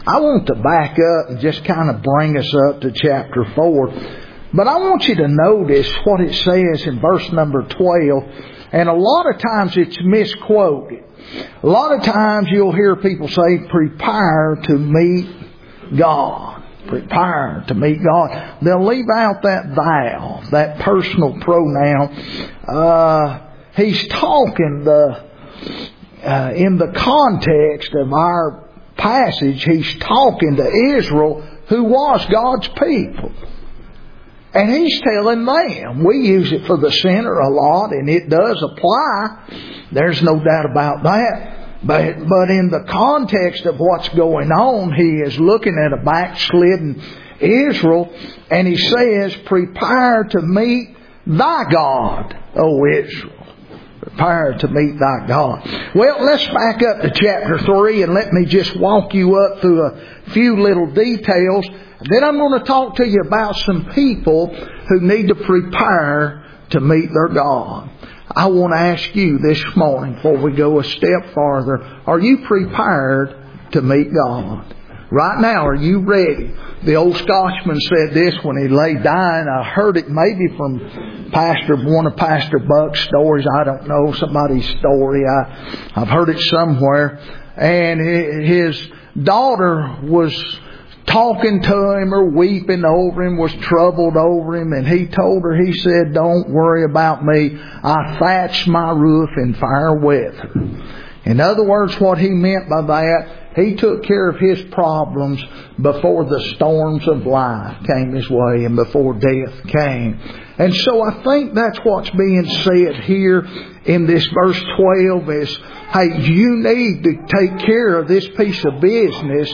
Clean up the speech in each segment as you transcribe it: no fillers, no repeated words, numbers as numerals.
I want to back up and just kind of bring us up to chapter 4. But I want you to notice what it says in verse number 12. And a lot of times it's misquoted. A lot of times you'll hear people say, prepare to meet God. Prepare to meet God. They'll leave out that thou, that personal pronoun. He's talking in the context of our passage, he's talking to Israel, who was God's people. And he's telling them, we use it for the sinner a lot, and it does apply. There's no doubt about that. But in the context of what's going on, he is looking at a backslidden Israel, and he says, prepare to meet thy God, O Israel. Prepare to meet thy God. Well, let's back up to chapter 3 and let me just walk you up through a few little details. Then I'm going to talk to you about some people who need to prepare to meet their God. I want to ask you this morning, before we go a step farther, are you prepared to meet God? Right now, are you ready? The old Scotchman said this when he lay dying. I heard it maybe from one of Pastor Buck's stories. I don't know, somebody's story. I've heard it somewhere. And his daughter was talking to him or weeping over him, was troubled over him, and he told her, he said, don't worry about me. I thatched my roof in fair weather. In other words, what he meant by that, he took care of his problems before the storms of life came his way and before death came. And so I think that's what's being said here in this verse 12 is, hey, you need to take care of this piece of business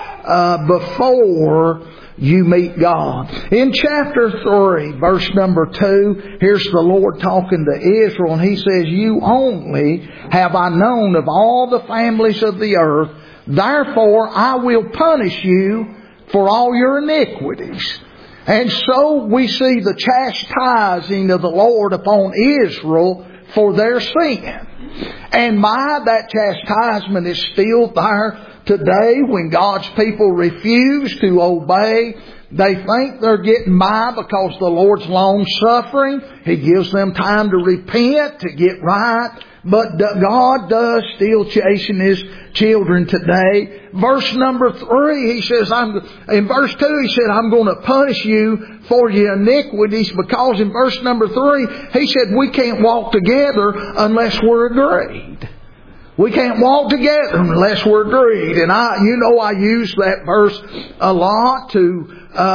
before you meet God. In chapter 3, verse number 2, here's the Lord talking to Israel, and He says, you only have I known of all the families of the earth, therefore I will punish you for all your iniquities. And so we see the chastising of the Lord upon Israel for their sin. And that chastisement is still there today when God's people refuse to obey. They think they're getting by because the Lord's long suffering. He gives them time to repent, to get right. But God does still chasten His children today. Verse number 3, He says, in verse 2, He said, I'm going to punish you for your iniquities, because in verse number 3, He said, we can't walk together unless we're agreed. We can't walk together unless we're agreed. And I use that verse a lot to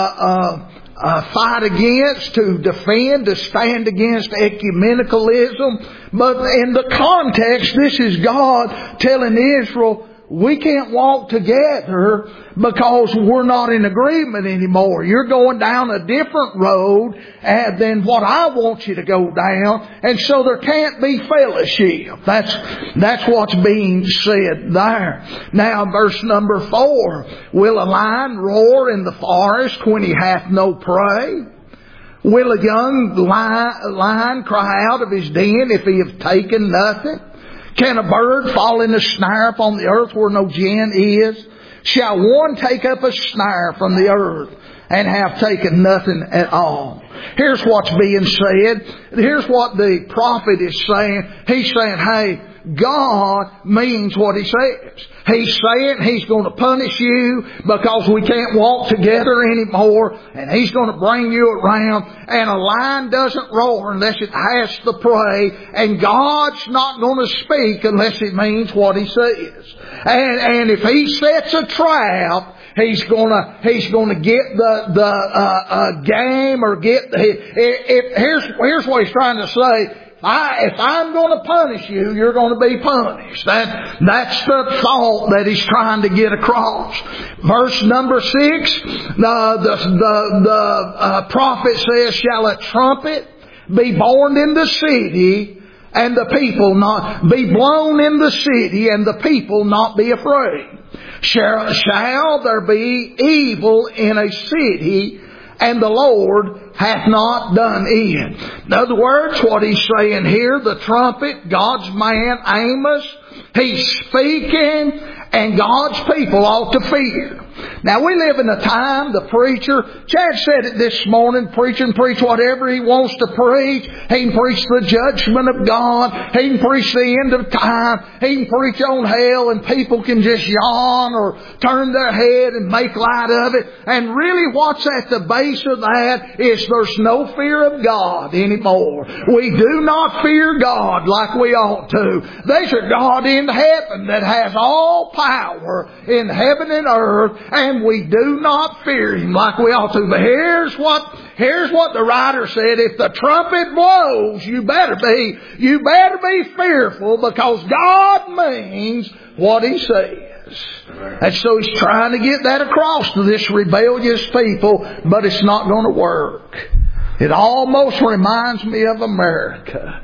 fight against, to defend, to stand against ecumenicalism. But in the context, this is God telling Israel, we can't walk together because we're not in agreement anymore. You're going down a different road than what I want you to go down. And so there can't be fellowship. That's what's being said there. Now, verse number 4. Will a lion roar in the forest when he hath no prey? Will a young lion cry out of his den if he have taken nothing? Can a bird fall in a snare upon the earth where no gin is? Shall one take up a snare from the earth and have taken nothing at all? Here's what's being said. Here's what the prophet is saying. He's saying, hey, God means what He says. He's saying He's going to punish you because we can't walk together anymore, and He's going to bring you around. And a lion doesn't roar unless it has the prey, and God's not going to speak unless He means what He says. And if He sets a trap, He's gonna get the game, or here's what He's trying to say. If I'm going to punish you, you're going to be punished. That's the thought that He's trying to get across. Verse number 6, the prophet says, shall a trumpet be born in the city, and the people not be blown in the city, and the people not be afraid? Shall there be evil in a city, and the Lord hath not done it? In other words, what he's saying here, the trumpet, God's man Amos, he's speaking, and God's people ought to fear. Now we live in a time, the preacher, Chad said it this morning, preach whatever he wants to preach. He can preach the judgment of God. He can preach the end of time. He can preach on hell, and people can just yawn or turn their head and make light of it. And really what's at the base of that is there's no fear of God anymore. We do not fear God like we ought to. There's a God in heaven that has all power in heaven and earth, and we do not fear Him like we ought to. But here's what the writer said: if the trumpet blows, you better be fearful, because God means what He says. And so He's trying to get that across to this rebellious people, but it's not going to work. It almost reminds me of America.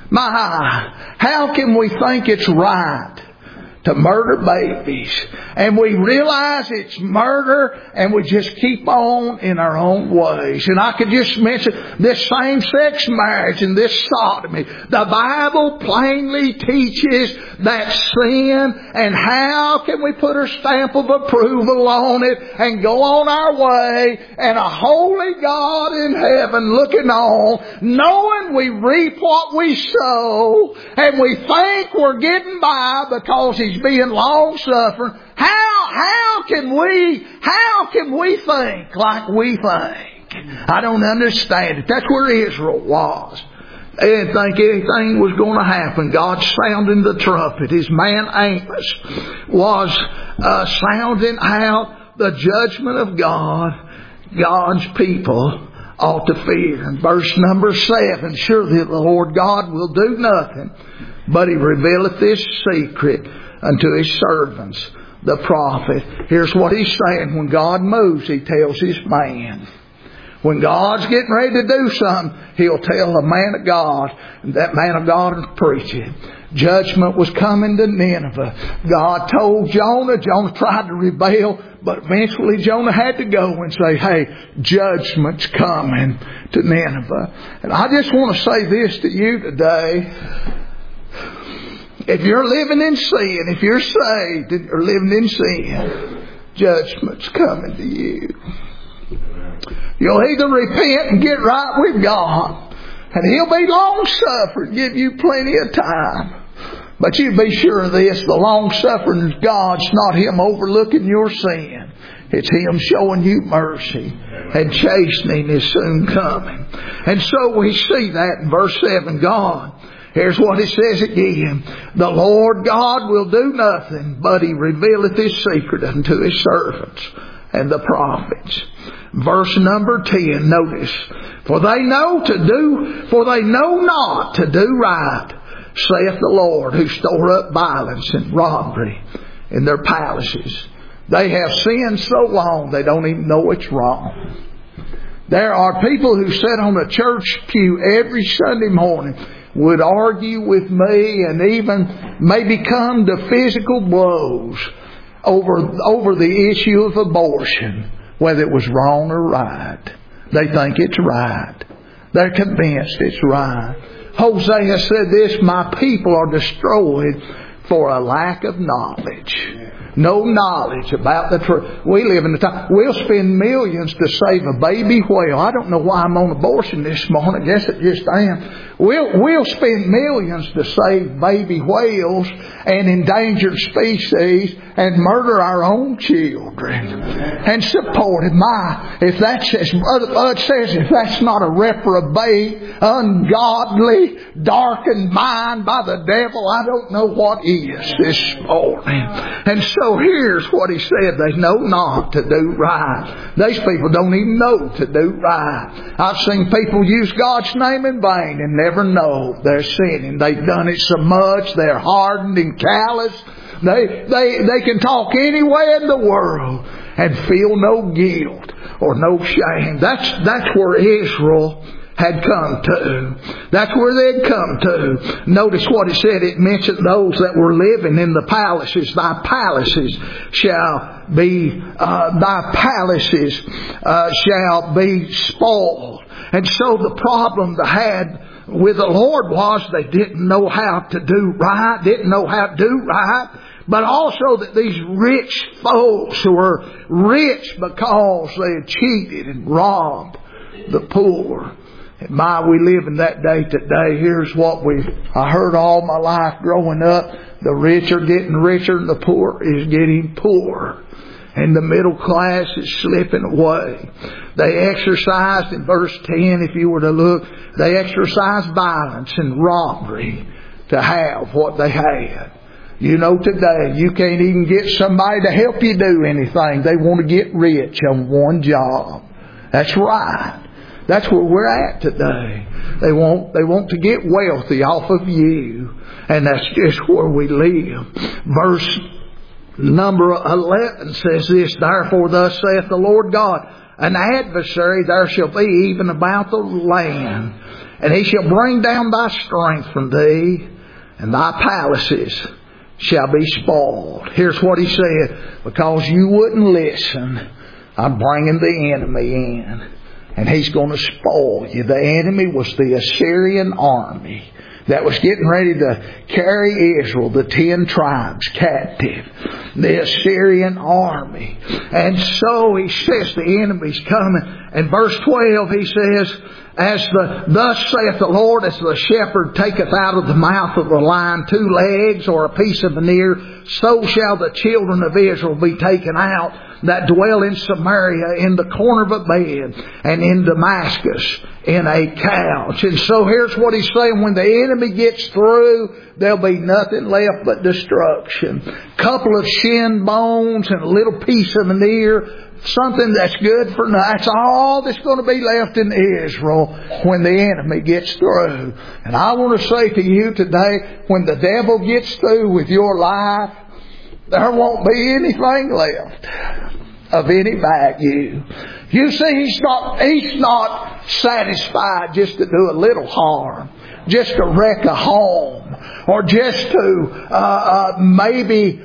How can we think it's right to murder babies, and we realize it's murder, and we just keep on in our own ways? And I could just mention this same-sex marriage and this sodomy. The Bible plainly teaches that sin, and how can we put a stamp of approval on it and go on our way, and a holy God in heaven looking on, knowing we reap what we sow, and we think we're getting by because He's being long-suffering. How can we think like we think? I don't understand it. That's where Israel was. They didn't think anything was going to happen. God sounding the trumpet. His man Amos was sounding out the judgment of God. God's people ought to fear. In verse number 7, surely the Lord God will do nothing, but He revealeth this secret unto His servants, the prophet. Here's what He's saying. When God moves, He tells His man. When God's getting ready to do something, He'll tell the man of God, and that man of God will preach it. Judgment was coming to Nineveh. God told Jonah. Jonah tried to rebel, but eventually Jonah had to go and say, hey, judgment's coming to Nineveh. And I just want to say this to you today. If you're living in sin, if you're saved and you're living in sin, judgment's coming to you. You'll either repent and get right with God, and He'll be long-suffering, give you plenty of time. But you be sure of this, the long-suffering of God's not Him overlooking your sin. It's Him showing you mercy, and chastening is soon coming. And so we see that in verse 7, God. Here's what it says again. The Lord God will do nothing, but He revealeth His secret unto His servants and the prophets. Verse number 10, notice. For they know not to do right, saith the Lord, who store up violence and robbery in their palaces. They have sinned so long they don't even know it's wrong. There are people who sit on a church pew every Sunday morning, would argue with me, and even maybe come to physical blows over the issue of abortion, whether it was wrong or right. They think it's right. They're convinced it's right. Hosea said this, my people are destroyed for a lack of knowledge. No knowledge about the truth. We live in a time, we'll spend millions to save a baby whale. I don't know why I'm on abortion this morning. I guess it just am. We'll spend millions to save baby whales and endangered species and murder our own children and support it. If that's, as Brother Bud says, if that's not a reprobate, ungodly, darkened mind by the devil, I don't know what is this morning. And so here's what he said. They know not to do right. These people don't even know to do right. I've seen people use God's name in vain and never know they're sinning. They've done it so much, they're hardened and callous. They can talk anywhere in the world and feel no guilt or no shame. That's where Israel had come to. That's where they'd come to. Notice what it said. It mentioned those that were living in the palaces. Thy palaces shall be spoiled. And so the problem they had with the Lord was they didn't know how to do right, didn't know how to do right. but also that these rich folks who were rich because they had cheated and robbed the poor. And we live in that day today. Here's what I heard all my life growing up. The rich are getting richer and the poor is getting poorer. And the middle class is slipping away. They exercised, in verse 10, if you were to look, they exercised violence and robbery to have what they had. You know, today you can't even get somebody to help you do anything. They want to get rich on one job. That's right. That's where we're at today. They want to get wealthy off of you. And that's just where we live. Verse number 11 says this, therefore thus saith the Lord God, an adversary there shall be even about the land, and he shall bring down thy strength from thee, and thy palaces shall be spoiled. Here's what he said, because you wouldn't listen, I'm bringing the enemy in, and he's going to spoil you. The enemy was the Assyrian army that was getting ready to carry Israel, the 10 tribes, captive. The Assyrian army. And so he says the enemy's coming. And verse 12 he says, thus saith the Lord, as the shepherd taketh out of the mouth of the lion 2 legs or a piece of an ear, so shall the children of Israel be taken out that dwell in Samaria in the corner of a bed, and in Damascus in a couch. And so here's what he's saying, when the enemy gets through, there'll be nothing left but destruction. Couple of shin bones and a little piece of an ear, something that's good for nothing. That's all that's going to be left in Israel when the enemy gets through. And I want to say to you today, when the devil gets through with your life, there won't be anything left of any value. You see, he's not satisfied just to do a little harm, just to wreck a home, or just to maybe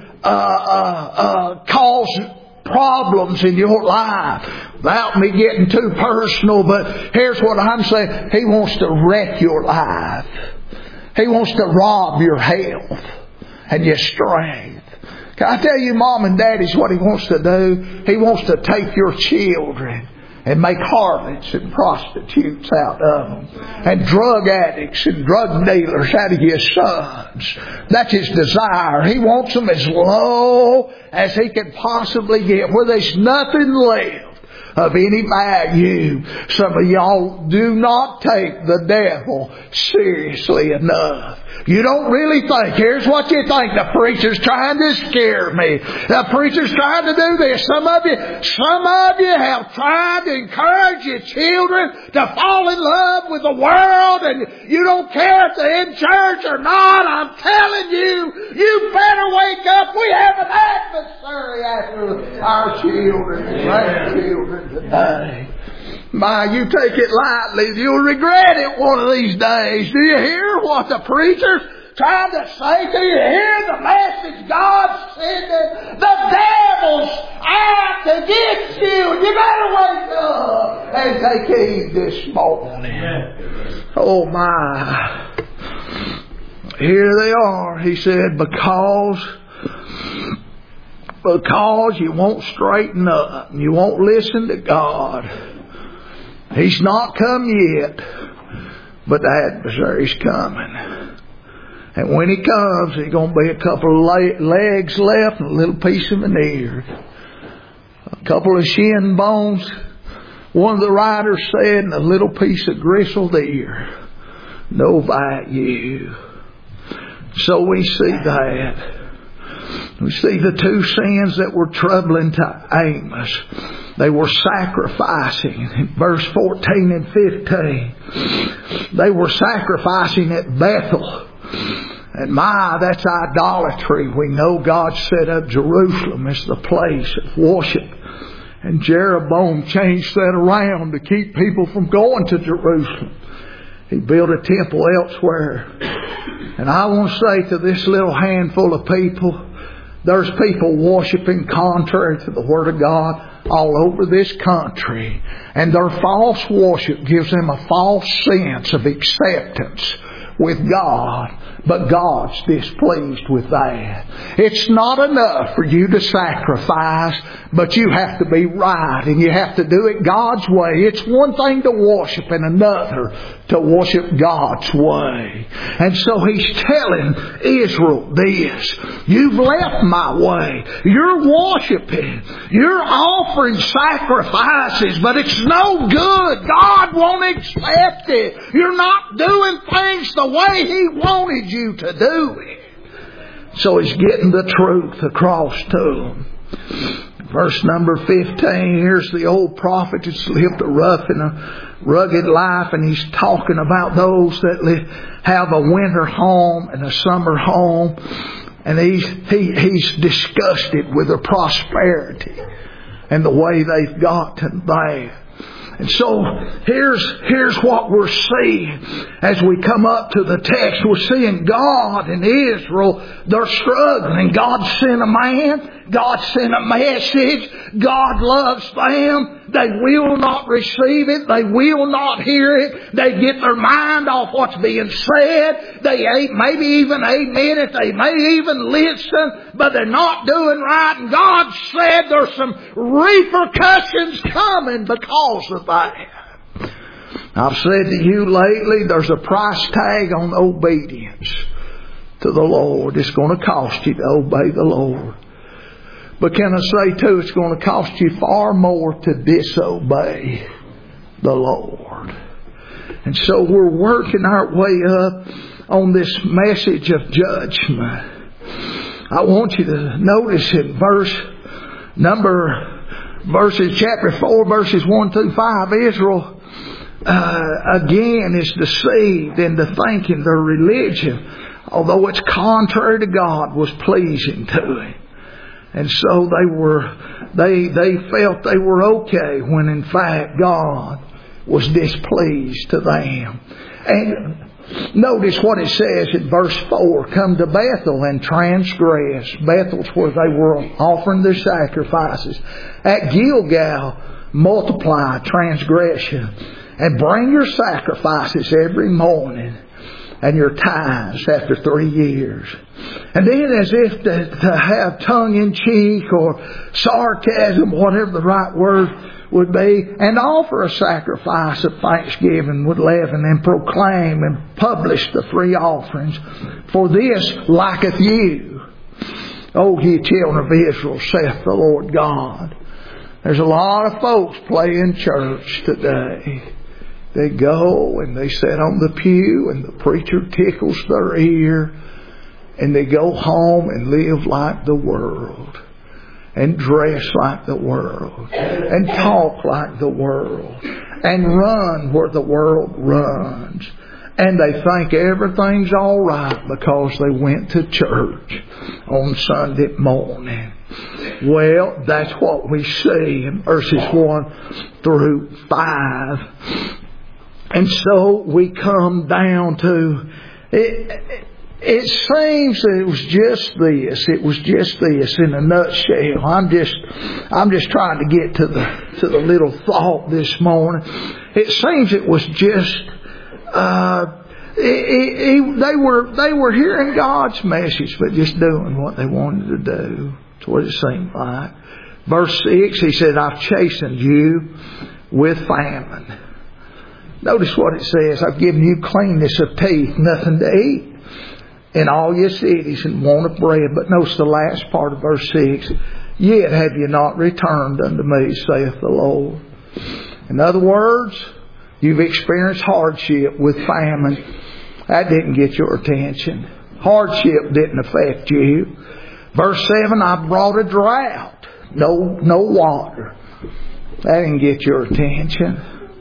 cause problems in your life. Without me getting too personal, but here's what I'm saying. He wants to wreck your life. He wants to rob your health and your strength. Can I tell you, Mom and Daddy's what he wants to do? He wants to take your children and make harlots and prostitutes out of them, and drug addicts and drug dealers out of your sons. That's his desire. He wants them as low as he can possibly get, where there's nothing left of any value. Some of y'all do not take the devil seriously enough. You don't really think. Here's what you think. The preacher's trying to scare me. The preacher's trying to do this. Some of you have tried to encourage your children to fall in love with the world, and you don't care if they're in church or not. I'm telling you, you better wake up. We have an adversary after our children and grandchildren today. You take it lightly. You'll regret it one of these days. Do you hear what the preacher's trying to say to you? Hear the message God's sending. The devil's out to get you. You better wake up and take heed this morning. Oh my. Here they are. He said, because you won't straighten up and you won't listen to God. He's not come yet, but the adversary's coming. And when he comes, there's going to be a couple of legs left and a little piece of an ear. A couple of shin bones, one of the writers said, and a little piece of gristled ear. No value. So we see that. We see the 2 sins that were troubling to Amos. They were sacrificing in verse 14 and 15. They were sacrificing at Bethel. And that's idolatry. We know God set up Jerusalem as the place of worship. And Jeroboam changed that around to keep people from going to Jerusalem. He built a temple elsewhere. And I want to say to this little handful of people, there's people worshiping contrary to the Word of God all over this country. And their false worship gives them a false sense of acceptance with God, but God's displeased with that. It's not enough for you to sacrifice, but you have to be right and you have to do it God's way. It's one thing to worship and another to worship God's way. And so He's telling Israel this: you've left my way. You're worshiping. You're offering sacrifices, but it's no good. God won't accept it. You're not doing things the way He wanted you to do it. So He's getting the truth across to them. Verse number 15, here's the old prophet that's lived a rough and a rugged life, and he's talking about those that have a winter home and a summer home, and he's disgusted with their prosperity and the way they've gotten there. And so here's what we're seeing as we come up to the text. We're seeing God and Israel, they're struggling. God sent a man. God sent a message. God loves them. They will not receive it. They will not hear it. They get their mind off what's being said. They maybe even amen it. They may even listen, but they're not doing right. And God said there's some repercussions coming because of that. I've said to you lately, there's a price tag on obedience to the Lord. It's going to cost you to obey the Lord. But can I say too, it's going to cost you far more to disobey the Lord. And so we're working our way up on this message of judgment. I want you to notice in chapter 4, verses 1 through 5, Israel again is deceived into thinking their religion, although it's contrary to God, was pleasing to Him. And so they felt they were okay when in fact God was displeased to them. And notice what it says in verse 4. Come to Bethel and transgress. Bethel's where they were offering their sacrifices. At Gilgal multiply transgression. And bring your sacrifices every morning, and your tithes after 3 years. And then as if to have tongue-in-cheek or sarcasm, whatever the right word would be, and offer a sacrifice of thanksgiving with leaven, and proclaim and publish the free offerings. For this liketh you, O ye children of Israel, saith the Lord God. There's a lot of folks playing church today. They go and they sit on the pew and the preacher tickles their ear, and they go home and live like the world, and dress like the world, and talk like the world, and run where the world runs. And they think everything's all right because they went to church on Sunday morning. Well, that's what we see in verses 1 through 5. And so we come down to it seems that it was just this. It was just this in a nutshell. I'm just trying to get to the little thought this morning. It seems it was just they were hearing God's message, but just doing what they wanted to do. That's what it seemed like. Verse 6, He said, I've chastened you with famine. Notice what it says. I've given you cleanness of teeth, nothing to eat in all your cities, and want of bread. But notice the last part of verse 6. Yet have you not returned unto me, saith the Lord. In other words, you've experienced hardship with famine. That didn't get your attention. Hardship didn't affect you. Verse 7, I brought a drought. No water. That didn't get your attention.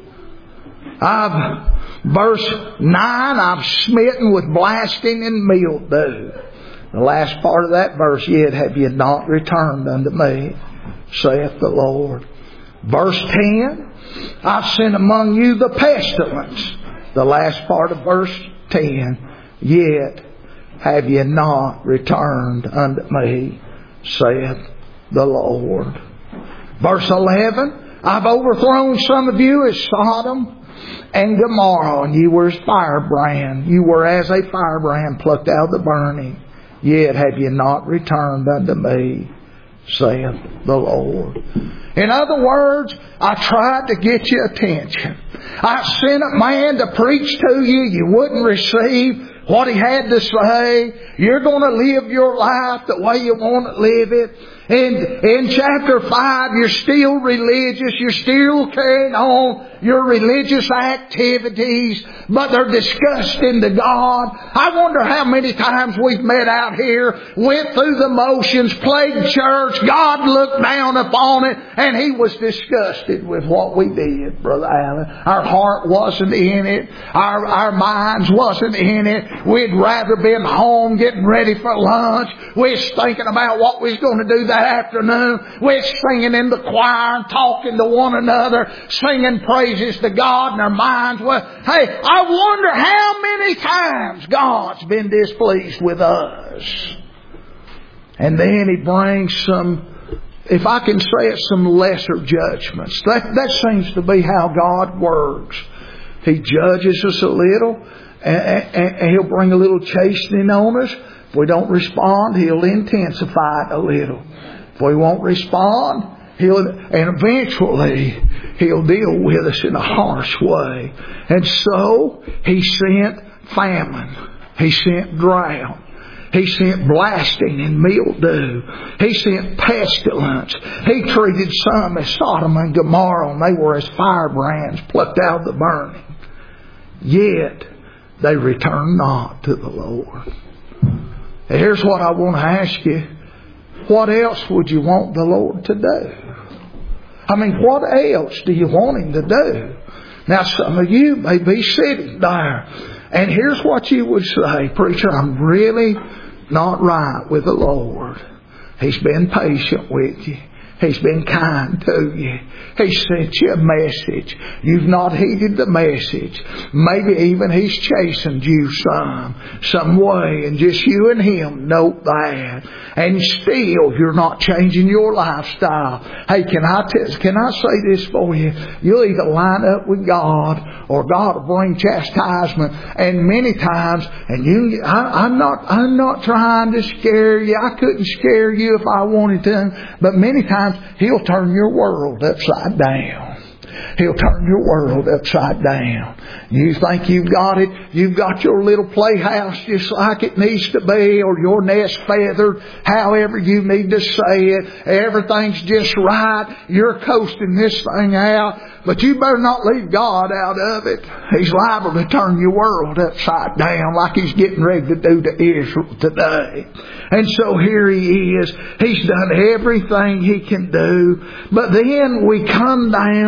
Verse 9, I've smitten with blasting and mildew. The last part of that verse, yet have you not returned unto me, saith the Lord. Verse 10, I've sent among you the pestilence. The last part of verse 10, yet have you not returned unto me, saith the Lord. Verse 11, I've overthrown some of you as Sodom, and Gomorrah, and you were as firebrand. You were as a firebrand plucked out of the burning. Yet have you not returned unto me, saith the Lord. In other words, I tried to get your attention. I sent a man to preach to you. You wouldn't receive what he had to say. You're going to live your life the way you want to live it. In chapter 5, you're still religious. You're still carrying on your religious activities, but they're disgusting to God. I wonder how many times we've met out here, went through the motions, played church. God looked down upon it, and He was disgusted with what we did, Brother Allen. Our heart wasn't in it. Our minds wasn't in it. We'd rather been home getting ready for lunch. We was thinking about what we was going to do that afternoon. We was singing in the choir and talking to one another, singing praises to God in our minds. Well, hey, I wonder how many times God's been displeased with us. And then He brings some, if I can say it, some lesser judgments. That seems to be how God works. He judges us a little, and He'll bring a little chastening on us. If we don't respond, He'll intensify it a little. If we won't respond, and eventually He'll deal with us in a harsh way. And so He sent famine. He sent drought. He sent blasting and mildew. He sent pestilence. He treated some as Sodom and Gomorrah, and they were as firebrands plucked out of the burning. Yet they returned not to the Lord. Here's what I want to ask you. What else would you want the Lord to do? I mean, what else do you want Him to do? Now, some of you may be sitting there, and here's what you would say, Preacher, I'm really not right with the Lord. He's been patient with you. He's been kind to you. He sent you a message. You've not heeded the message. Maybe even He's chastened you some way, and just you and Him know that. And still you're not changing your lifestyle. Hey, can I say this for you? You'll either line up with God, or God will bring chastisement. And many times, and I'm not trying to scare you. I couldn't scare you if I wanted to. But many times He'll turn your world upside down. He'll turn your world upside down. You think you've got it. You've got your little playhouse just like it needs to be, or your nest feathered, however you need to say it. Everything's just right. You're coasting this thing out. But you better not leave God out of it. He's liable to turn your world upside down like He's getting ready to do to Israel today. And so here He is. He's done everything He can do. But then we come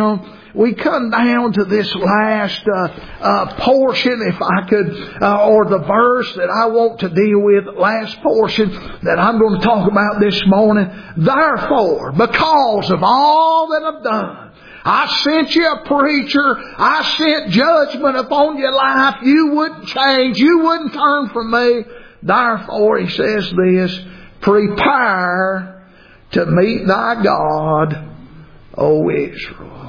down to this last portion, if I could, or the verse that I want to deal with, last portion that I'm going to talk about this morning. Therefore, because of all that I've done, I sent you a preacher. I sent judgment upon your life. You wouldn't change. You wouldn't turn from me. Therefore, He says this, prepare to meet thy God, O Israel.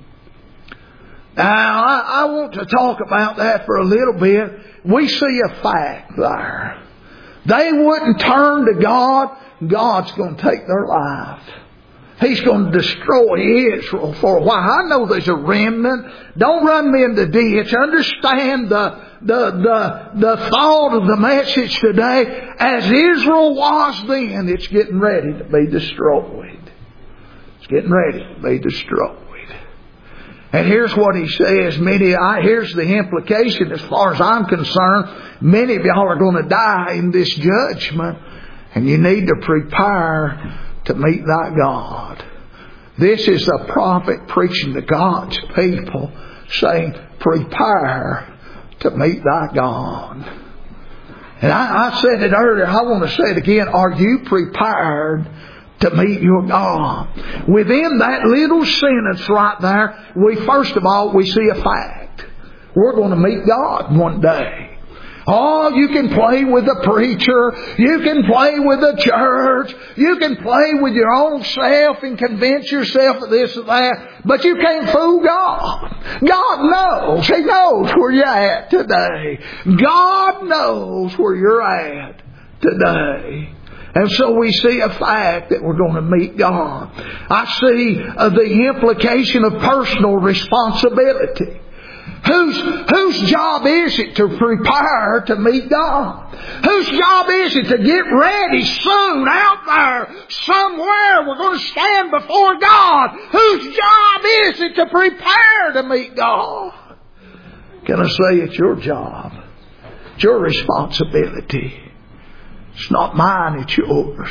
Now, I want to talk about that for a little bit. We see a fact there. They wouldn't turn to God. God's going to take their life. He's going to destroy Israel for a while. I know there's a remnant. Don't run me in the ditch. Understand the thought of the message today. As Israel was then, it's getting ready to be destroyed. It's getting ready to be destroyed. And here's what He says. Here's the implication as far as I'm concerned. Many of y'all are going to die in this judgment. And you need to prepare to meet thy God. This is a prophet preaching to God's people, saying, prepare to meet thy God. And I said it earlier, I want to say it again. Are you prepared to meet your God? Within that little sentence right there, we see a fact. We're going to meet God one day. Oh, you can play with the preacher. You can play with the church. You can play with your own self and convince yourself of this or that. But you can't fool God. God knows. He knows where you're at today. God knows where you're at today. And so we see a fact that we're going to meet God. I see the implication of personal responsibility. Whose job is it to prepare to meet God? Whose job is it to get ready soon out there somewhere? We're going to stand before God. Whose job is it to prepare to meet God? Can I say it's your job? It's your responsibility. It's not mine, it's yours.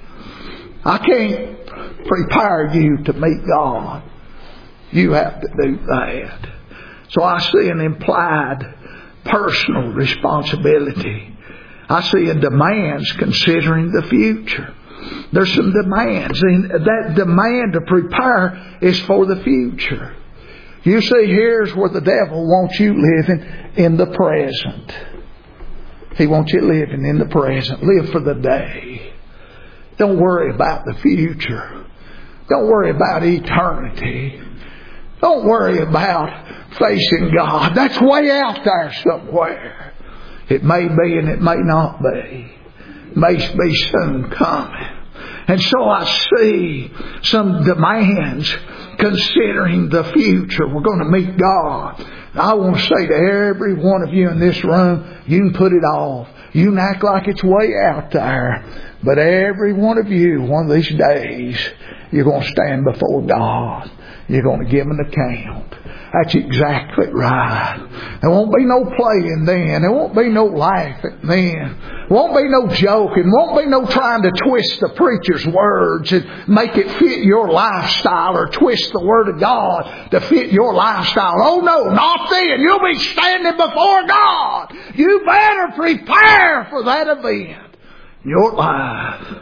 I can't prepare you to meet God. You have to do that. So I see an implied personal responsibility. I see a demands considering the future. There's some demands, and that demand to prepare is for the future. You see, here's where the devil wants you living in the present. He wants you living in the present. Live for the day. Don't worry about the future. Don't worry about eternity. Don't worry about facing God. That's way out there somewhere. It may be and it may not be. It may be soon coming. And so I see some demands considering the future. We're going to meet God. I want to say to every one of you in this room, you can put it off. You can act like it's way out there. But every one of you, one of these days, you're going to stand before God. You're going to give an account. That's exactly right. There won't be no playing then. There won't be no laughing then. There won't be no joking. There won't be no trying to twist the preacher's words and make it fit your lifestyle or twist the Word of God to fit your lifestyle. Oh no, not then. You'll be standing before God. You better prepare for that event in your life.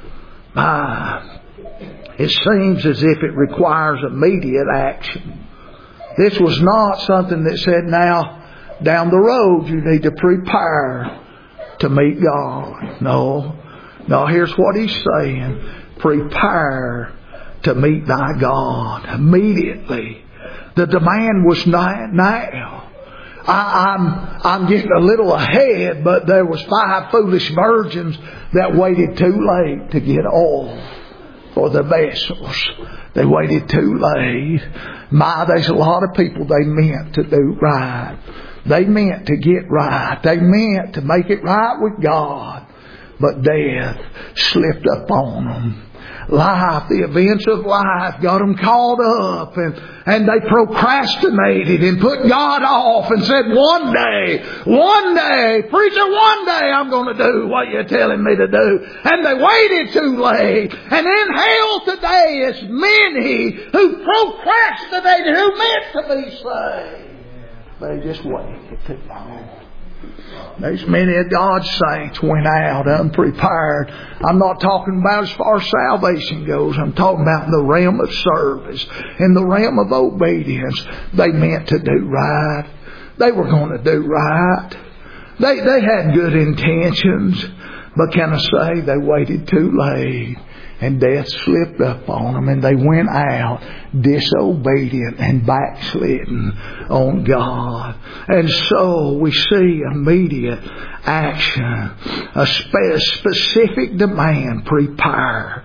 It seems as if it requires immediate action. This was not something that said, now, down the road you need to prepare to meet God. No, here's what he's saying. Prepare to meet thy God. Immediately. The demand was now. I'm getting a little ahead, but there was 5 foolish virgins that waited too late to get oil for the vessels. They waited too late. There's a lot of people they meant to do right. They meant to get right. They meant to make it right with God. But death slipped up on them. Life, the events of life got them caught up and they procrastinated and put God off and said, one day, preacher, one day I'm going to do what you're telling me to do. And they waited too late. And in hell today is many who procrastinated, who meant to be saved. They just waited too long. There's many of God's saints went out unprepared. I'm not talking about as far as salvation goes. I'm talking about in the realm of service, in the realm of obedience. They meant to do right. They were going to do right. They had good intentions. But can I say they waited too late. And death slipped up on them and they went out disobedient and backslidden on God. And so we see immediate action, a specific demand, prepare.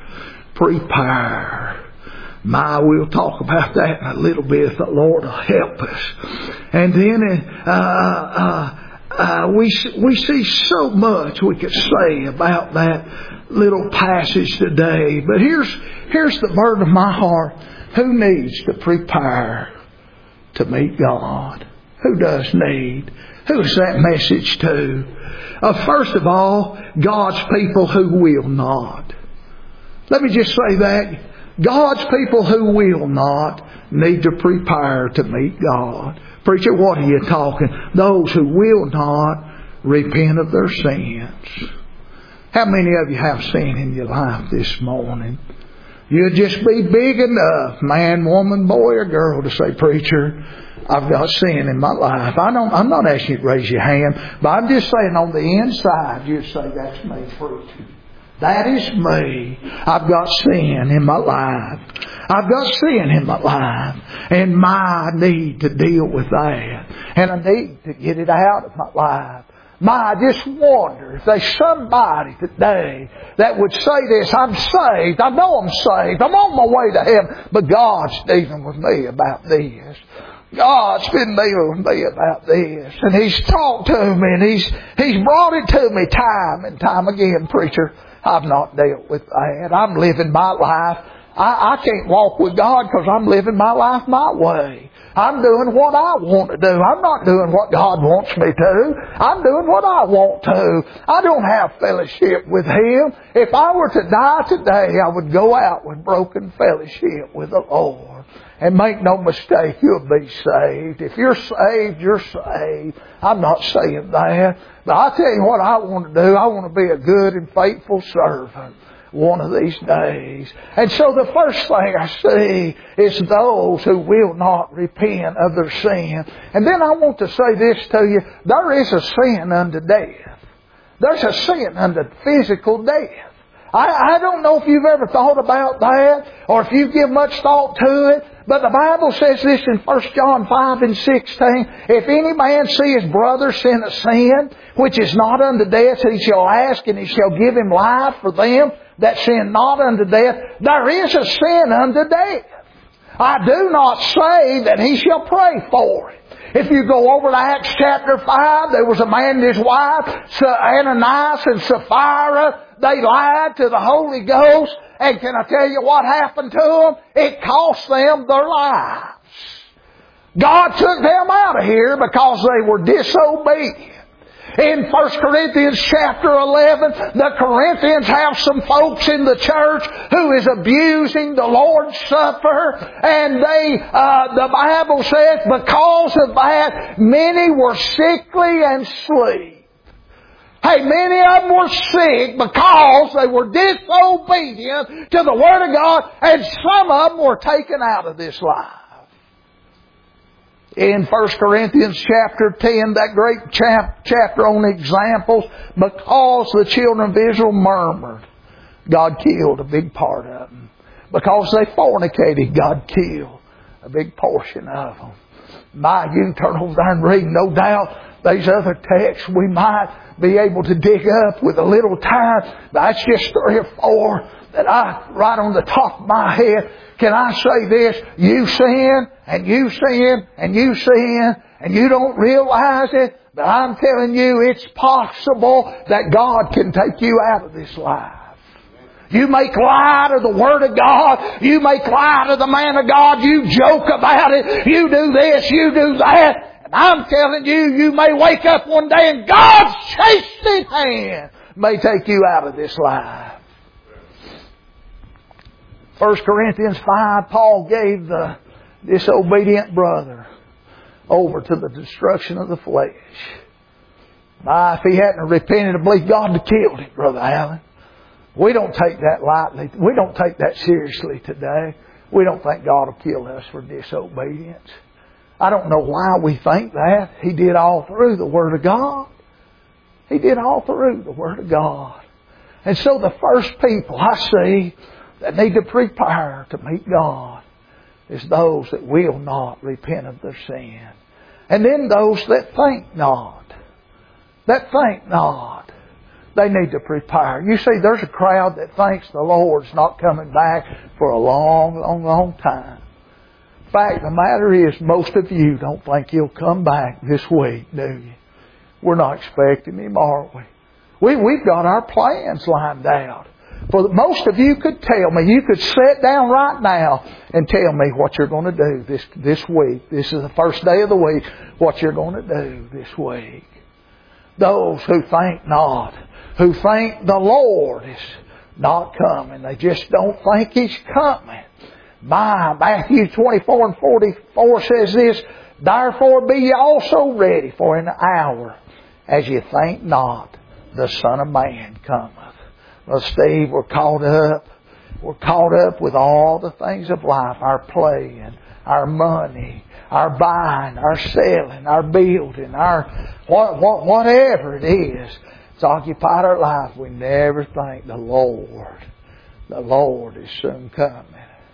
We'll talk about that in a little bit if the Lord will help us. And then we see so much we could say about that little passage today. But here's the burden of my heart. Who needs to prepare to meet God? Who does need? Who is that message to? First of all, God's people who will not. Let me just say that. God's people who will not need to prepare to meet God. Preacher, what are you talking? Those who will not repent of their sins. How many of you have sin in your life this morning? You'll just be big enough, man, woman, boy, or girl, to say, preacher, I've got sin in my life. I'm not asking you to raise your hand, but I'm just saying on the inside, you say, that's me, preacher. That is me. I've got sin in my life. I've got sin in my life. And I need to deal with that. And I need to get it out of my life. I just wonder if there's somebody today that would say this, I'm saved, I know I'm saved, I'm on my way to heaven, but God's dealing with me about this. God's been dealing with me about this. And He's talked to me and He's brought it to me time and time again, preacher. I've not dealt with that. I'm living my life. I can't walk with God because I'm living my life my way. I'm doing what I want to do. I'm not doing what God wants me to. I'm doing what I want to. I don't have fellowship with Him. If I were to die today, I would go out with broken fellowship with the Lord. And make no mistake, you'll be saved. If you're saved, you're saved. I'm not saying that. But I'll tell you what I want to do. I want to be a good and faithful servant one of these days. And so the first thing I see is those who will not repent of their sin. And then I want to say this to you. There is a sin unto death. There's a sin unto physical death. I don't know if you've ever thought about that or if you give much thought to it. But the Bible says this in 1 John 5 and 16. If any man see his brother sin a sin, which is not unto death, he shall ask and He shall give him life for them that sin not unto death. There is a sin unto death. I do not say that he shall pray for it. If you go over to Acts chapter 5, there was a man and his wife, Ananias and Sapphira. They lied to the Holy Ghost. And can I tell you what happened to them? It cost them their lives. God took them out of here because they were disobedient. In 1 Corinthians chapter 11, the Corinthians have some folks in the church who is abusing the Lord's Supper. And the Bible says because of that, many were sickly and asleep. Hey, many of them were sick because they were disobedient to the Word of God, and some of them were taken out of this life. In 1 Corinthians chapter 10, that great chapter on examples, because the children of Israel murmured, God killed a big part of them. Because they fornicated, God killed a big portion of them. You can turn over there and read. No doubt there's other texts we might be able to dig up with a little time. That's just 3 or 4 that right on the top of my head. Can I say this? You sin, and you sin, and you sin, and you don't realize it. But I'm telling you, it's possible that God can take you out of this life. You make light of the Word of God. You make light of the man of God. You joke about it. You do this, you do that. And I'm telling you, you may wake up one day and God's chastening hand may take you out of this life. 1 Corinthians 5, Paul gave the disobedient brother over to the destruction of the flesh. If he hadn't repented, I believe God would have killed him, Brother Allen. We don't take that lightly. We don't take that seriously today. We don't think God will kill us for disobedience. I don't know why we think that. He did all through the Word of God. He did all through the Word of God. And so the first people I see that need to prepare to meet God is those that will not repent of their sin. And then those that think not. That think not. They need to prepare. You see, there's a crowd that thinks the Lord's not coming back for a long, long, long time. In fact, the matter is, most of you don't think He'll come back this week, do you? We're not expecting Him, are we? We've got our plans lined out. For most of you could tell me, you could sit down right now and tell me what you're going to do this week. This is the first day of the week, what you're going to do this week. Those who think not, who think the Lord is not coming. They just don't think He's coming. Matthew 24 and 44 says this, therefore be ye also ready, for in an hour, as ye think not, the Son of Man cometh. Well, Steve, we're caught up We're caught up with all the things of life, our playing, our money, our buying, our selling, our building, our whatever it is. It's occupied our life. We never think the Lord is soon coming.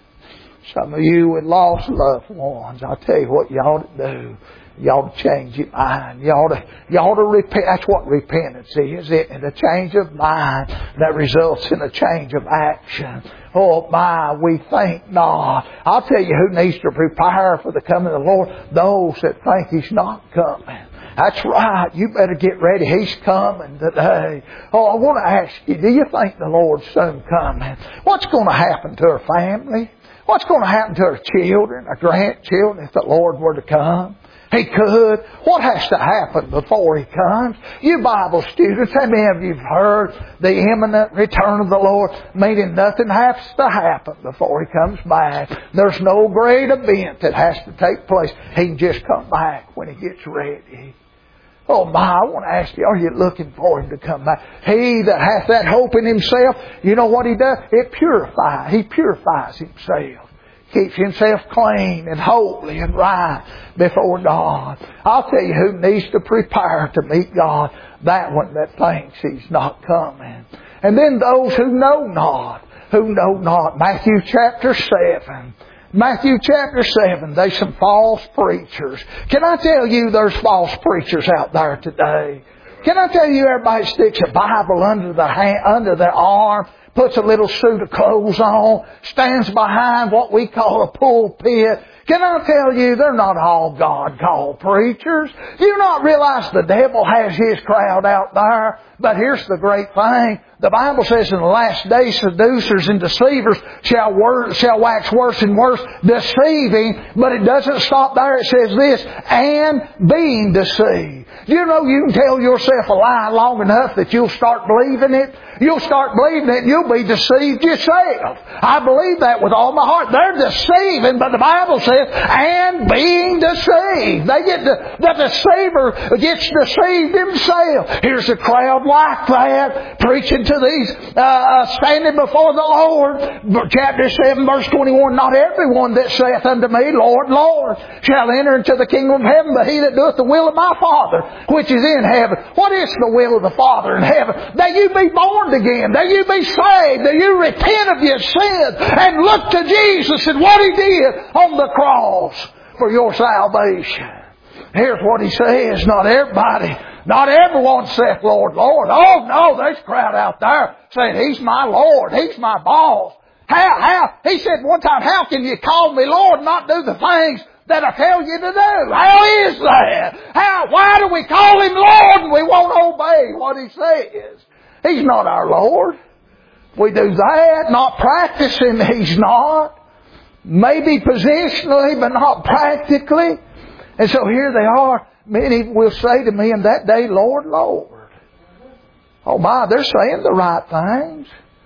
Some of you with lost loved ones, I'll tell you what you ought to do. You ought to change your mind. You ought to repent. That's what repentance is. And a change of mind that results in a change of action. Oh my, we think not. I'll tell you who needs to prepare for the coming of the Lord. Those that think He's not coming. That's right. You better get ready. He's coming today. Oh, I want to ask you, do you think the Lord's soon coming? What's going to happen to our family? What's going to happen to our children, our grandchildren, if the Lord were to come? He could. What has to happen before He comes? You Bible students, how many of you have heard the imminent return of the Lord? Meaning nothing has to happen before He comes back. There's no great event that has to take place. He can just come back when He gets ready. Oh my, I want to ask you, are you looking for Him to come back? He that hath that hope in himself, you know what he does? It purifies. He purifies himself. Keeps himself clean and holy and right before God. I'll tell you who needs to prepare to meet God. That one that thinks He's not coming. And then those who know not. Matthew chapter 7. Matthew chapter 7, there's some false preachers. Can I tell you there's false preachers out there today? Can I tell you everybody sticks a Bible under their arm, puts a little suit of clothes on, stands behind what we call a pulpit. Can I tell you, they're not all God-called preachers. Do you not realize the devil has his crowd out there? But here's the great thing. The Bible says in the last days, seducers and deceivers shall wax worse and worse, deceiving. But it doesn't stop there. It says this, and being deceived. You know, you can tell yourself a lie long enough that you'll start believing it. You'll start believing it and you'll be deceived yourself. I believe that with all my heart. They're deceiving, but the Bible says, and being deceived. The deceiver gets deceived himself. Here's a crowd like that, preaching to these, standing before the Lord. Chapter 7, verse 21, not everyone that saith unto me, Lord, Lord, shall enter into the kingdom of heaven, but he that doeth the will of my Father, which is in heaven. What is the will of the Father in heaven? That you be born again, that you be saved, that you repent of your sins, and look to Jesus and what He did on the cross for your salvation. Here's what He says, not everyone saith, Lord, Lord. Oh no, there's a crowd out there saying, He's my Lord, He's my boss. How? He said one time, how can you call me Lord and not do the things that I tell you to do? How is that? Why do we call Him Lord and we won't obey what He says? He's not our Lord. We do that, not practicing, He's not. Maybe positionally, but not practically. And so here they are. Many will say to me in that day, Lord, Lord. Oh my, they're saying the right things.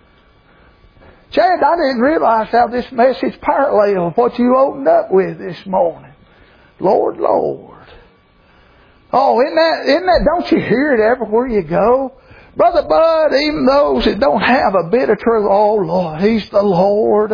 Chad, I didn't realize how this message parallels what you opened up with this morning. Lord, Lord. Oh, isn't that, don't you hear it everywhere you go? Brother Bud, even those that don't have a bit of truth, oh Lord, He's the Lord.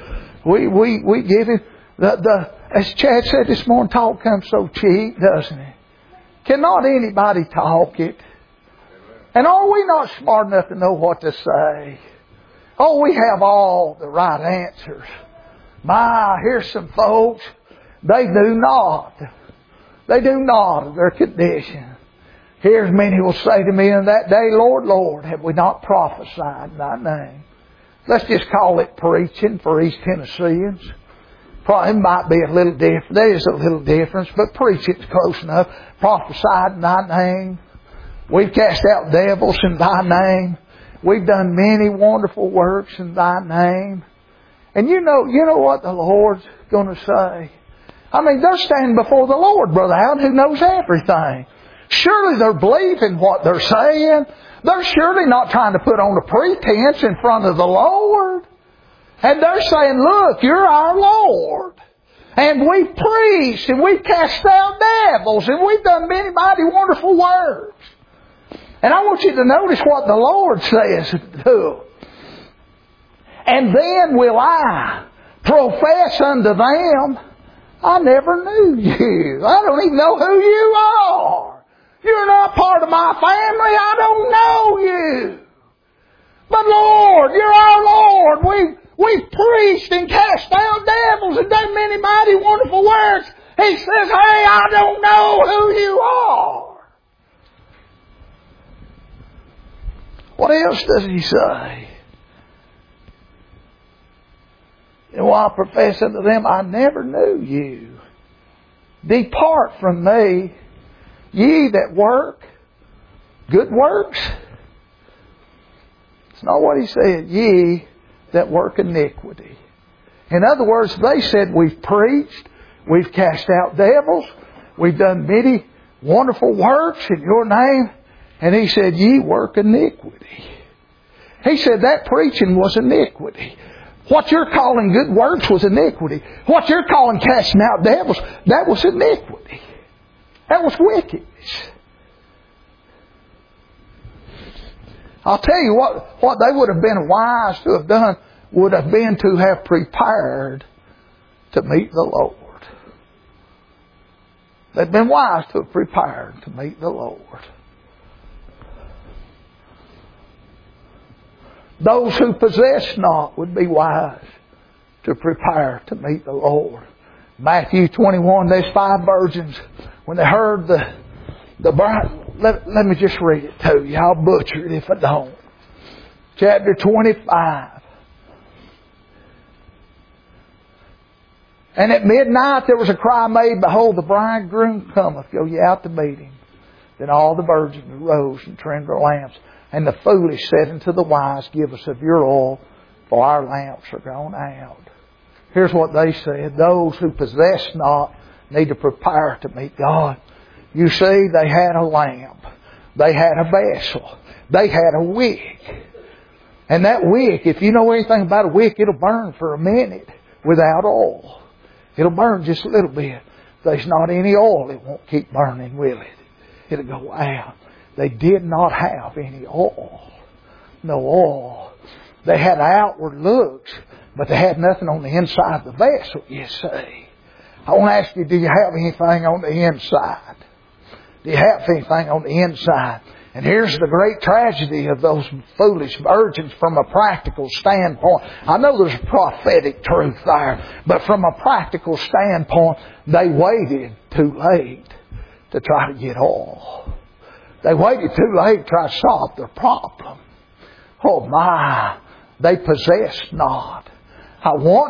We give Him, as Chad said this morning, talk comes so cheap, doesn't it? Cannot anybody talk it? And are we not smart enough to know what to say? Oh, we have all the right answers. My, here's some folks, they do not of their condition. Here's many will say to me in that day, Lord, Lord, have we not prophesied in Thy name? Let's just call it preaching for East Tennesseans. Probably might be a little different. There is a little difference, but preaching's close enough. Prophesied in Thy name. We've cast out devils in Thy name. We've done many wonderful works in Thy name. And you know what the Lord's going to say? I mean, they're standing before the Lord, Brother Allen, who knows everything. Surely they're believing what they're saying. They're surely not trying to put on a pretense in front of the Lord. And they're saying, look, You're our Lord. And we've preached and we've cast out devils and we've done many mighty wonderful works. And I want you to notice what the Lord says to them. And then will I profess unto them, I never knew you. I don't even know who you are. You're not part of my family. I don't know you. But Lord, you're our Lord. We've preached and cast out devils and done many mighty wonderful works. He says, hey, I don't know who you are. What else does he say? And while I profess unto them, I never knew you. Depart from me, ye that work good works. It's not what he said. Ye that work iniquity. In other words, they said, we've preached, we've cast out devils, we've done many wonderful works in your name. And he said, ye work iniquity. He said that preaching was iniquity. What you're calling good works was iniquity. What you're calling casting out devils, that was iniquity. That was wickedness. I'll tell you what they would have been wise to have done would have been to have prepared to meet the Lord. They'd been wise to have prepared to meet the Lord. Those who possess not would be wise to prepare to meet the Lord. Matthew 21, there's 5 virgins. When they heard the bride, let me just read it to you. I'll butcher it if I don't. Chapter 25. And at midnight there was a cry made, behold, the bridegroom cometh, go ye out to meet him. Then all the virgins arose and trimmed their lamps. And the foolish said unto the wise, give us of your oil, for our lamps are gone out. Here's what they said. Those who possess not need to prepare to meet God. You see, they had a lamp. They had a vessel. They had a wick. And that wick, if you know anything about a wick, it'll burn for a minute without oil. It'll burn just a little bit. If there's not any oil, it won't keep burning, will it? It'll go out. They did not have any oil. No oil. They had outward looks, but they had nothing on the inside of the vessel, you see. I want to ask you, do you have anything on the inside? Do you have anything on the inside? And here's the great tragedy of those foolish virgins from a practical standpoint. I know there's a prophetic truth there, but from a practical standpoint, they waited too late to try to get oil. They waited too late to try to solve their problem. Oh my, they possessed not. I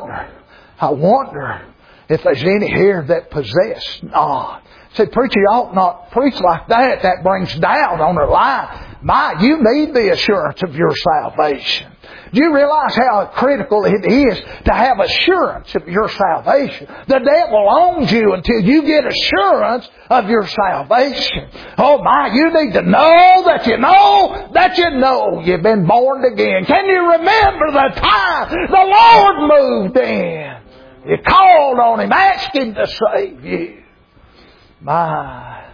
wonder if there's any here that possess not. Said, preacher, you ought not preach like that. That brings doubt on their life. My, you need the assurance of your salvation. Do you realize how critical it is to have assurance of your salvation? The devil owns you until you get assurance of your salvation. Oh my, you need to know that you know that you know you've been born again. Can you remember the time the Lord moved in? You called on Him, asked Him to save you. My,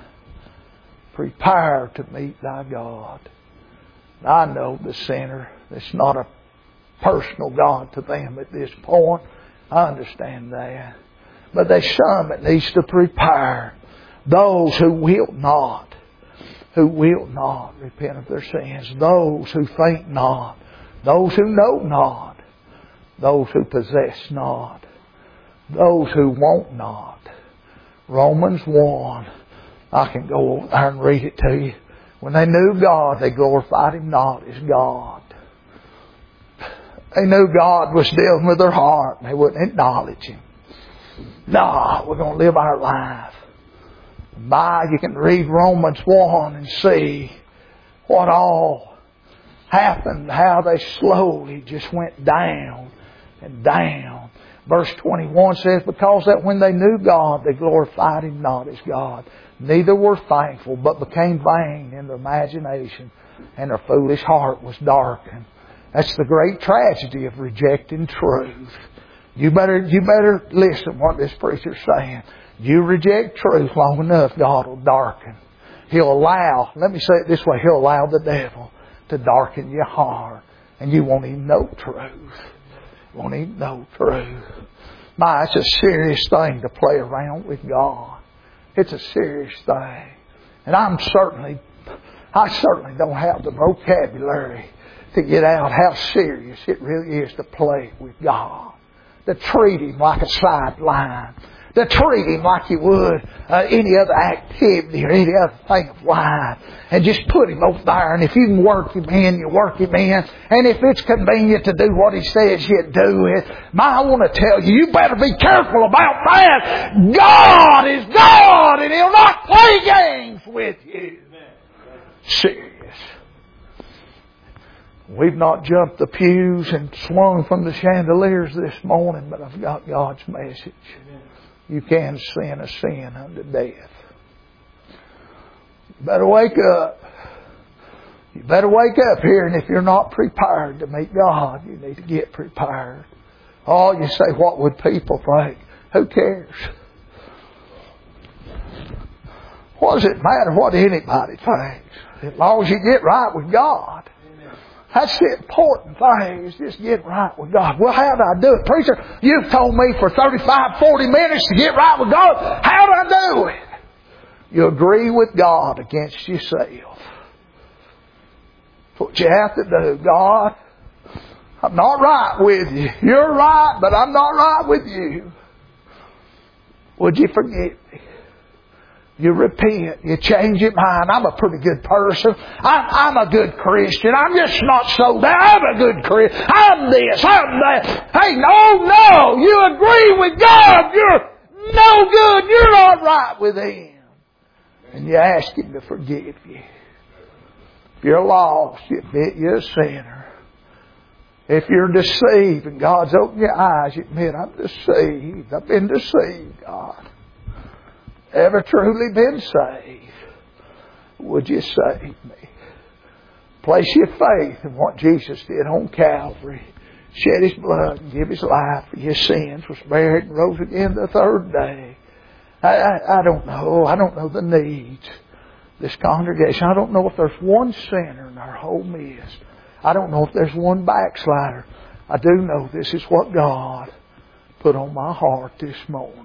prepare to meet thy God. I know the sinner. It's not a personal God to them at this point. I understand that. But there's some that needs to prepare. Those who will not repent of their sins. Those who think not. Those who know not. Those who possess not. Those who want not. Romans 1. I can go over there and read it to you. When they knew God, they glorified Him not as God. They knew God was dealing with their heart and they wouldn't acknowledge Him. No, we're going to live our life. My, you can read Romans 1 and see what all happened, how they slowly just went down and down. Verse 21 says, because that when they knew God, they glorified Him not as God. Neither were thankful, but became vain in their imagination, and their foolish heart was darkened. That's the great tragedy of rejecting truth. You better listen what this preacher's saying. You reject truth long enough, God will darken. He'll allow, let me say it this way, He'll allow the devil to darken your heart, and you won't even know truth. won't even know truth. My, it's a serious thing to play around with God. It's a serious thing. And I certainly don't have the vocabulary to get out how serious it really is to play with God. To treat Him like a sideline. To treat Him like you would any other activity or any other thing of life. And just put Him over there. And if you can work Him in, you work Him in. And if it's convenient to do what He says, you do it. I want to tell you, you better be careful about that. God is God, and He'll not play games with you. Serious. We've not jumped the pews and swung from the chandeliers this morning, but I've got God's message. You can sin a sin unto death. You better wake up. You better wake up here, and if you're not prepared to meet God, you need to get prepared. Oh, you say, what would people think? Who cares? What does it matter what anybody thinks? As long as you get right with God. That's the important thing, is just get right with God. Well, how do I do it? Preacher, you've told me for 35, 40 minutes to get right with God. How do I do it? You agree with God against yourself. That's what you have to do. God, I'm not right with you. You're right, but I'm not right with you. Would you forgive me? You repent. You change your mind. I'm a pretty good person. I'm a good Christian. I'm just not so bad. I'm a good Christian. I'm this. I'm that. Hey, no. You agree with God. You're no good. You're not right with Him. And you ask Him to forgive you. If you're lost, you admit you're a sinner. If you're deceived and God's opened your eyes, you admit, I'm deceived. I've been deceived, God. Ever truly been saved? Would you save me? Place your faith in what Jesus did on Calvary. Shed His blood and give His life for your sins. Was buried and rose again the third day. I don't know. I don't know the needs of this congregation. I don't know if there's one sinner in our whole midst. I don't know if there's one backslider. I do know this is what God put on my heart this morning.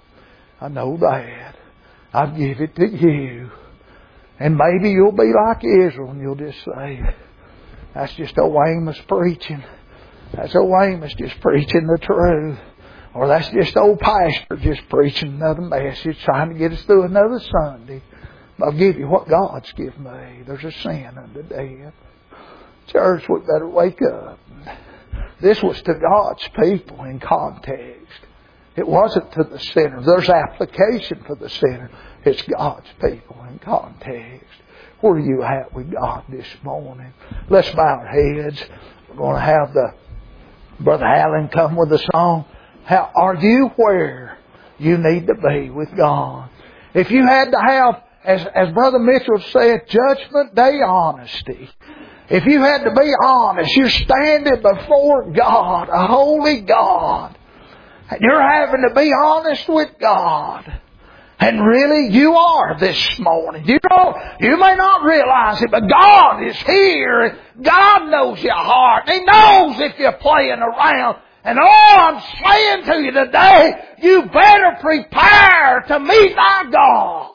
I know that. I'll give it to you. And maybe you'll be like Israel and you'll just say, that's just old Amos preaching. That's old Amos just preaching the truth. Or that's just old pastor just preaching another message, trying to get us through another Sunday. I'll give you what God's given me. There's a sin unto death. Church, we better wake up. This was to God's people in context. It wasn't to the sinner. There's application for the sinner. It's God's people in context. Where are you at with God this morning? Let's bow our heads. We're going to have Brother Allen come with a song. How are you where you need to be with God? If you had to have, as Brother Mitchell said, Judgment Day honesty. If you had to be honest, you're standing before God, a holy God. And you're having to be honest with God. And really, you are this morning. You may not realize it, but God is here. God knows your heart. He knows if you're playing around. And all I'm saying to you today, you better prepare to meet thy God.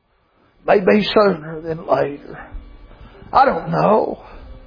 Maybe sooner than later. I don't know.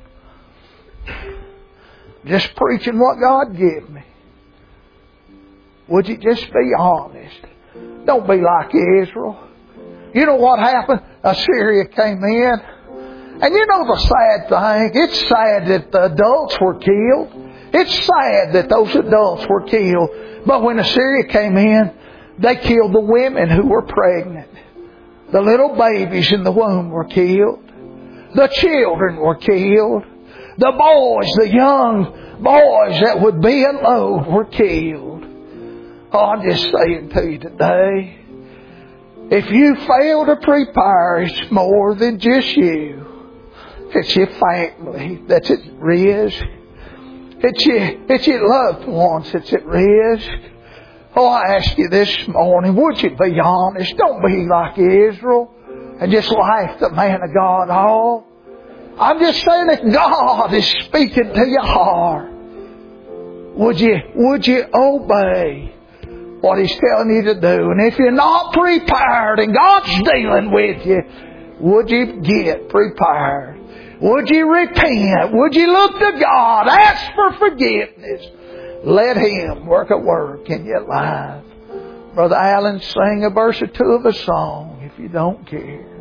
Just preaching what God gave me. Would you just be honest? Don't be like Israel. You know what happened? Assyria came in. And you know the sad thing? It's sad that the adults were killed. It's sad that those adults were killed. But when Assyria came in, they killed the women who were pregnant. The little babies in the womb were killed. The children were killed. The boys, the young boys that would be in load were killed. Oh, I'm just saying to you today, if you fail to prepare, it's more than just you. It's your family that's at risk. It's your loved ones that's at risk. Oh, I ask you this morning, would you be honest? Don't be like Israel and just laugh the man of God off. I'm just saying that God is speaking to your heart. Would you obey what He's telling you to do? And if you're not prepared and God's dealing with you, would you get prepared? Would you repent? Would you look to God? Ask for forgiveness. Let Him work a work in your life. Brother Allen, sing a verse or two of a song if you don't care.